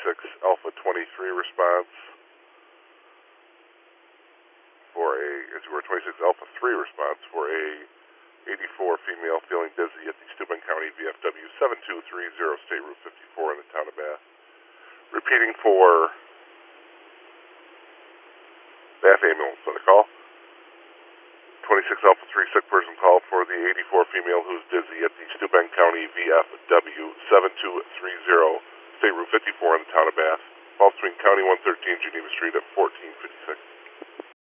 Alpha 23 response for a, as you were 26 Alpha 3 response for a 84 female feeling dizzy at the Steuben County VFW 7230 State Route 54 in the town of Bath. Repeating for Bath ambulance on the call. 26 Alpha 3 sick person call for the 84 female who's dizzy at the Steuben County VFW 7230 State Route 54 in the town of Bath. Falls between County 113 Geneva Street at 1456.